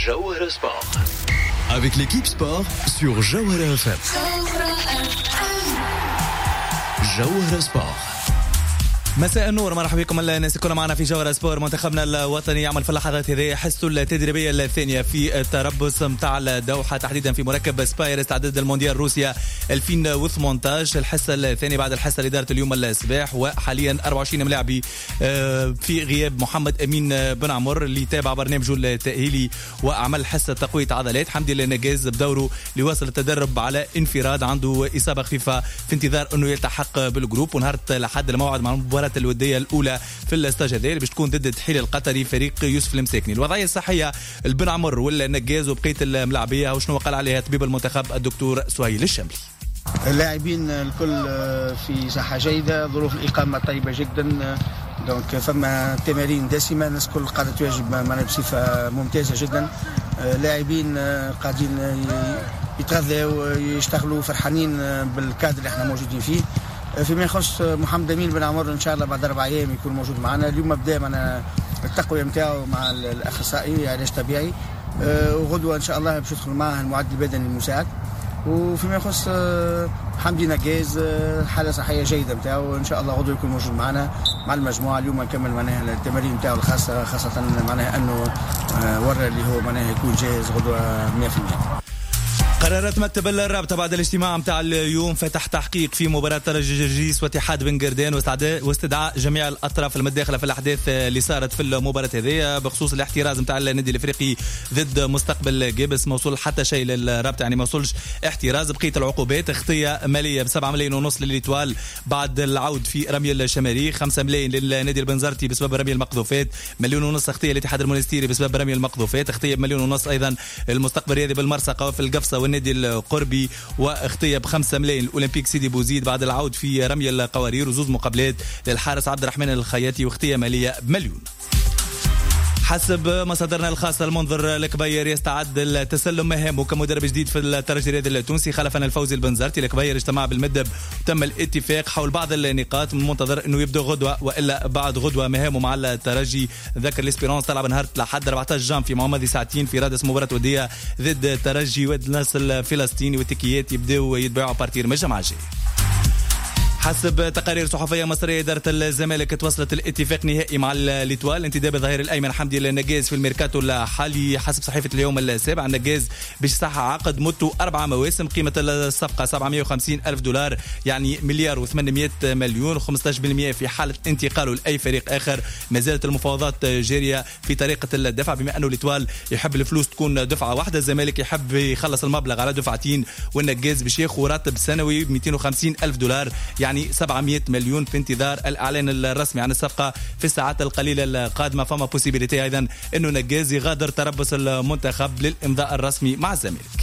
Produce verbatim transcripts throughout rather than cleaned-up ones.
Jawahara Sport. Avec l'équipe sport sur Jawahara F M. Jawahara Sport. مساء النور، مرحبا بكم الناس كلها معنا في جوهرة سبور. منتخبنا الوطني يعمل في اللحظات هذه حصته التدريبية الثانية في التربص متاع الدوحة، تحديدا في مركب سباير استعداد المونديال روسيا ألفين وثمانية عشر. الحصة الثانية بعد الحصة اللي دارت اليوم الصباح، وحاليا أربعة وعشرين ملاعبي في غياب محمد أمين بن عمر اللي تابع برنامجه التأهيلي وعمل حصة تقوية عضلات. حمدي النجاز بدوره اللي واصل التدرب على انفراد، عنده إصابة خفيفة في انتظار أنه يلتحق بالجروب، ونهارت لحد الموعد مع المباراة الودية الأولى في الاستاج هذا اللي باش تكون ضد التحيل القطري فريق يوسف المساكني. الوضعية الصحية البن عمر والنجاز وبقية الملاعبية وشنو قال عليها طبيب المنتخب الدكتور سهيل الشملي؟ اللاعبين الكل في صحة جيدة، ظروف الإقامة طيبة جدا، دونك فما تمارين دسمة، الناس الكل قاعدة تواجب معنا بصفة ممتازة جدا. لاعبين قاعدين يتغذوا ويشتغلوا فرحانين بالكادر اللي احنا موجودين فيه. فيما يخص محمد أمين بن عمر إن شاء الله بعد أربع أيام يكون موجود معنا. اليوم بدأ معنا التقوية متاعه مع الأخصائي علاج طبيعي، وغدوة إن شاء الله باش يدخل معه المعد البدني المساعد. وفيما يخص حمدي نجاز حالة صحية جيدة متاعه، إن شاء الله غدوة يكون موجود معنا مع المجموعة. اليوم نكمل معناها التمارين متاعه الخاصة، خاصة معناها أنه ورا اللي هو معناها يكون جاهز غدوة مئة بالمئة. قررت مكتب الرابطة بعد الاجتماع متاع اليوم فتح تحقيق في مباراة ترجي جرجيس واتحاد بن قردان واستدعاء جميع الأطراف المتداخلة في الأحداث اللي صارت في المباراة هذه بخصوص الاحتراز متاع النادي الأفريقي ضد مستقبل جيبس. موصول حتى شيء للرابطة، يعني موصولش احتراز. بقية العقوبات اختية مالية بسبعة ملايين ونص للإتوال بعد العود في رمي الشماري، خمسة ملايين للنادي البنزرتي بسبب رمي المقذوفات، مليون ونص اختية للاتحاد المونستيري بسبب رمي المقذوفات، اختية بمليون ونص أيضا المستقبل الرياضي بالمرسقة وفي القفصة والنادي القربي، واختية بخمسة ملايين الأولمبيك سيدي بوزيد بعد العود في رمي القوارير، وزوز مقابلات للحارس عبد الرحمن الخياتي، واختية مالية بمليون. حسب مصادرنا الخاصة المنظر الكبير يستعد التسلم مهامه كمدرب جديد في الترجي الرياضي التونسي خلفا الفوزي البنزرتي. الكبير اجتمع بالمدب وتم الاتفاق حول بعض النقاط، من المنتظر انه يبدأ غدوة والا بعد غدوة مهامه مع الترجي. ذكر الاسبيرونس تلعب نهار لحد أربعة عشر جانفي مع ماضي ساعتين في رادس مباراة ودية ضد الترجي والناس الفلسطيني، والتكيات يبدأوا يتباعوا بارتير من الجمعة الجاي. حسب تقارير صحفية مصرية إدارة الزمالك توصلت الاتفاق نهائي مع الإتوال انتداب الظهير الأيمن حمدي النجاز في الميركاتو الحالي. حسب صحيفة اليوم السابع النجاز بيصح عقد مدته أربع مواسم، قيمة الصفقة سبعمائة وخمسين ألف دولار، يعني مليار وثمانمائة مليون، وخمسة عشر بالمئة في حالة انتقاله لأي فريق آخر. ما زالت المفاوضات جارية في طريقة الدفع، بما أنه الإتوال يحب الفلوس تكون دفعة واحدة، الزمالك يحب يخلص المبلغ على دفعتين، والنجاز باش ياخذ راتب سنوي مئتين وخمسين ألف دولار، يعني سبعمائة مليون في انتظار الإعلان الرسمي عن الصفقة في الساعات القليلة القادمة. فما بوسيبيليتي أيضا أنه نجاز يغادر تربص المنتخب للإمضاء الرسمي مع الزمالك.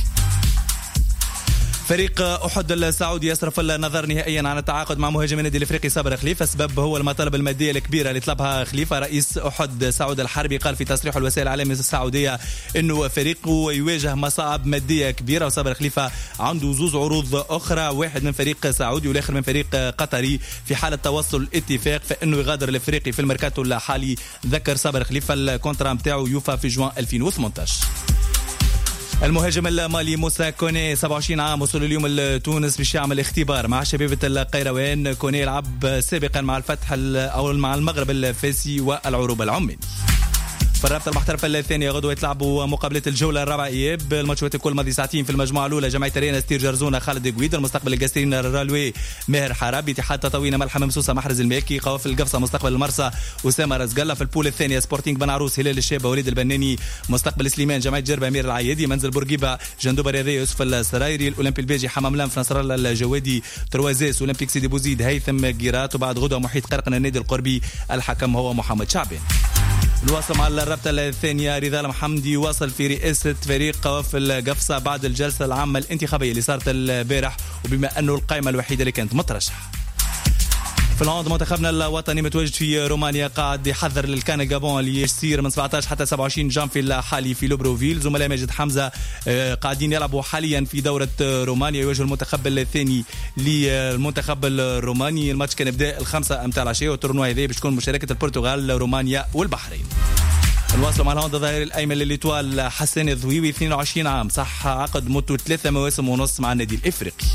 فريق أحد السعودي يصرف النظر نهائيا عن التعاقد مع مهاجم النادي الافريقي صابر خليفة. السبب هو المطالب المادية الكبيرة اللي طلبها خليفة. رئيس أحد سعود الحربي قال في تصريح الوسائل الإعلامية السعودية انه فريقه يواجه مصاعب مادية كبيرة، وصابر خليفة عنده زوز عروض أخرى، واحد من فريق سعودي والآخر من فريق قطري. في حالة توصل الاتفاق فإنه يغادر الافريقي في الميركاتو الحالي. ذكر صابر خليفة الكونترا متاعه يوفى في جوان ألفين وثمانية عشر. المهاجم المالي موسى كوني سبعة وعشرين عام وصل اليوم لتونس باش يعمل اختبار مع شبيبة القيروان. كوني يلعب سابقا مع الفتح او مع المغرب الفاسي والعروبة العماني. في الرابطة المحترفة الثانية غدوة يتلعبوا مقابلة الجولة الرابعة إياب. الماتشات الكل ماضي ساعتين في المجموعة الأولى. جمعية رينا ستير جرزونة خالد قويد، المستقبل القاسرين الرالوي ماهر حرابي، اتحاد تطاوينة ملحة ممسوسة محرز الماكي، قوافل القفصة مستقبل المرسى أسامة رزقلة. في البول الثانية سبورتينغ بن عروس هلال الشابة وليد البناني، مستقبل سليمان جمعية جربة أمير العيادي، منزل بورقيبة جندوبة رياضية يوسف السرايري، الأولمبي البيجي حمام لام في نصر الله الجوادي، تروازيس أولمبيك سيدي بوزيد هيثم جيرات. وبعد غدوة محيط قرقنا النادي القربي، الحكم هو محمد شعبان. الواصل مع الرابطة الثانية رضا محمدي واصل في رئاسة فريق قوافل قفصة بعد الجلسة العامة الانتخابية اللي صارت البارح، وبما أنه القائمة الوحيدة اللي كانت مترشحة. في الهاند منتخبنا الوطني متواجد في رومانيا، قاعد يحضر للكان جابون اللي يصير من سبعة عشر حتى سبعة وعشرين جانفي الحالي في لوبروفيل. زملاء ماجد حمزة قاعدين يلعبوا حاليا في دورة رومانيا، يواجه المنتخب الثاني للمنتخب الروماني. الماتش كان يبدا الخمسة متاع العشية، والتورنوا هذا باش تكون مشاركة البرتغال رومانيا والبحرين. نواصلوا مع الهوند الظهير الايمن لليتوال حسن الضويوي اثنين وعشرين عام، صح عقد مدته ثلاثة مواسم ونص مع النادي الافريقي.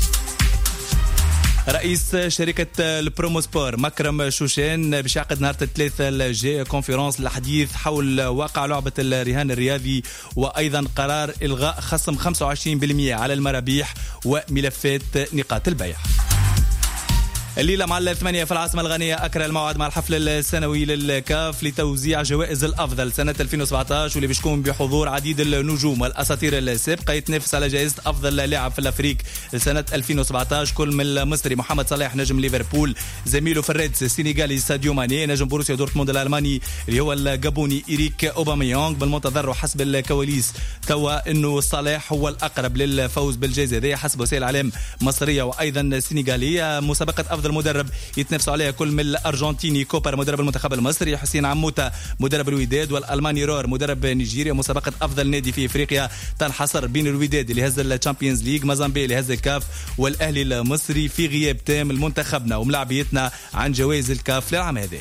رئيس شركة البرومو سبور مكرم شوشان باش يعقد نهار الثلاثاء الجاي كونفرنس للحديث حول واقع لعبة الرهان الرياضي، وأيضا قرار إلغاء خصم خمسة وعشرين بالمئة على المرابيح وملفات نقاط البيع. الليلة مع الثمانية في العاصمة الغنية أكرر الموعد مع الحفل السنوي للكاف لتوزيع جوائز الأفضل سنة ألفين وسبعطاش، واللي بيشكون بحضور عديد النجوم والأساطير السابقة. يتنافس على جائزة أفضل لاعب في الأفريق سنة ألفين وسبعطاش كل من المصري محمد صلاح نجم ليفربول، زميله في الريدز السنغالي ساديو ماني، نجم بروسيا دورتموند الألماني اللي هو الجابوني إيريك أوباميانغ. بالمنتظر وحسب الكواليس توا إنه صلاح هو الأقرب للفوز بالجائزة هذه حسب وسائل إعلام مصرية وأيضا سنغالية. مسابقة أفضل مدرب يتنافسوا عليها كل من الارجنتيني كوبر مدرب المنتخب المصري، حسين عموته مدرب الوداد، والالماني رور مدرب نيجيريا. مسابقه افضل نادي في افريقيا تنحصر بين الوداد اللي هز الشامبيونز ليج، مازامبي اللي هز الكاف، والاهلي المصري في غياب تام المنتخبنا وملاعبيتنا عن جوائز الكاف للعام هذا.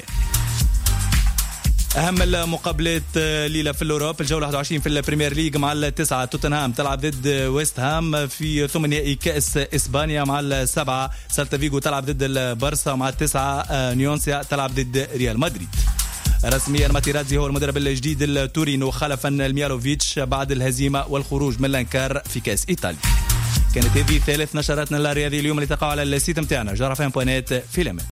أهم المقابلات ليلة في الأوروب، الجولة واحد وعشرين في البريمير ليج مع التسعة توتنهام تلعب ضد ويست هام في ثمن نهائي كأس إسبانيا، مع السبعة سالتا فيغو تلعب ضد البارسا، مع التسعة نيونسيا تلعب ضد ريال مدريد. رسميا ماتيراتزي هو المدرب الجديد التورينو خلفا الميالوفيتش بعد الهزيمة والخروج من الانكار في كأس إيطاليا. كانت هذه ثالث نشراتنا الرياضية اليوم اللي تقع على السيت متاعنا جرافين بوانيت في الأمان.